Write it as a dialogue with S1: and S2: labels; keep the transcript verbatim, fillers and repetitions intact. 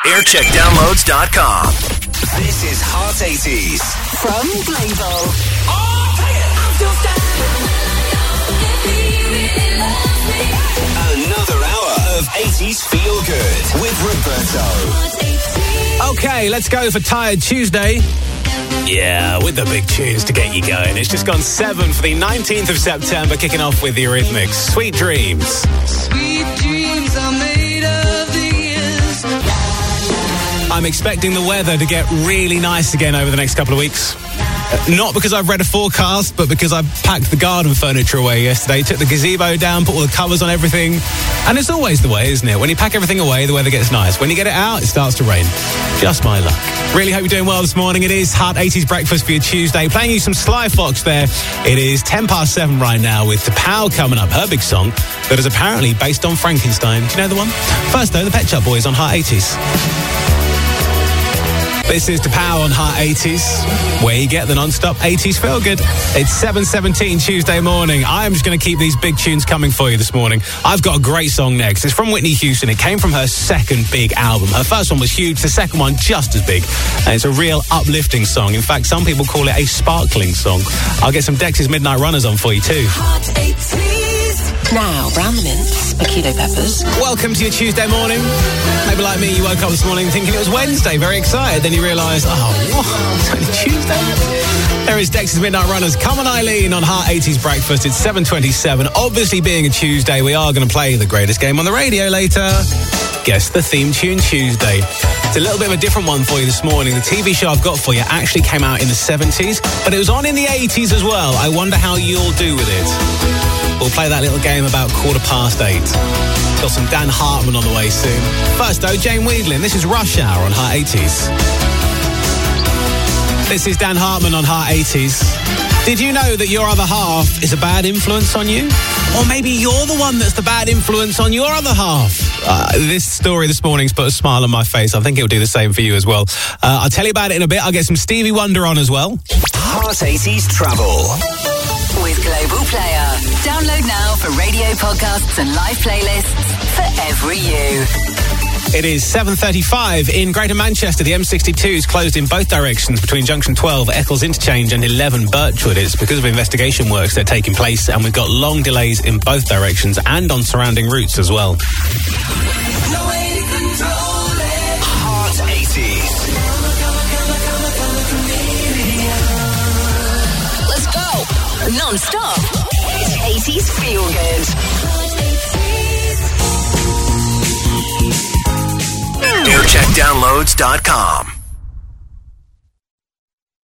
S1: aircheck downloads dot com. This is Hot eighties.
S2: From Global.
S1: Another hour of eighties Feel Good with Roberto.
S3: Okay, let's go for Tired Tuesday. Yeah, with the big tunes to get you going. It's just gone seven for the nineteenth of September, kicking off with the Eurythmics. Sweet Dreams.
S4: Sweet dreams are made of these.
S3: I'm expecting the weather to get really nice again over the next couple of weeks. Not because I've read a forecast, but because I packed the garden furniture away yesterday, took the gazebo down, put all the covers on everything. And it's always the way, isn't it? When you pack everything away, the weather gets nice. When you get it out, it starts to rain. Just my luck. Really hope you're doing well this morning. It is Hot eighties Breakfast for your Tuesday. Playing you some Sly Fox there. It is ten past seven right now with T'Pau coming up. Her big song that is apparently based on Frankenstein. Do you know the one? First, though, the Pet Shop Boys on Hot eighties. This is T'Pau on Hot eighties, where you get the non-stop eighties feel good. It's seven seventeen Tuesday morning. I am just going to keep these big tunes coming for you this morning. I've got a great song next. It's from Whitney Houston. It came from her second big album. Her first one was huge, the second one just as big. And it's a real uplifting song. In fact, some people call it a sparkling song. I'll get some Dexys Midnight Runners on for you too.
S2: Hot eighties. Now, brown the mints, mojito peppers.
S3: Welcome to your Tuesday morning. Maybe like me, you woke up this morning thinking it was Wednesday, very excited. Then you realise, oh, what? It's only Tuesday? There is Dexys Midnight Runners. Come on, Eileen, on Hot eighties Breakfast. It's seven twenty-seven. Obviously, being a Tuesday, we are going to play the greatest game on the radio later. Guess the theme tune Tuesday. It's a little bit of a different one for you this morning. The T V show I've got for you actually came out in the seventies, but it was on in the eighties as well. I wonder how you'll do with it. We'll play that little game about quarter past eight. Got some Dan Hartman on the way soon. First, though, Jane Wiedlin. This is Rush Hour on Hot eighties. This is Dan Hartman on Hot eighties. Did you know that your other half is a bad influence on you? Or maybe you're the one that's the bad influence on your other half? Uh, this story this morning's put a smile on my face. I think it'll do the same for you as well. Uh, I'll tell you about it in a bit. I'll get some Stevie Wonder on as well.
S1: Hot eighties Travel.
S2: With Global Player. Download now for radio podcasts and live playlists for every you.
S3: It is seven thirty-five in Greater Manchester. The M sixty-two is closed in both directions between Junction twelve, Eccles Interchange and eleven Birchwood. It's because of investigation works that are taking place, and we've got long delays in both directions and on surrounding routes as well.
S1: Hot eighties.
S2: Let's go. Non-stop. It's eighties Feel Good.
S1: aircheck downloads dot com.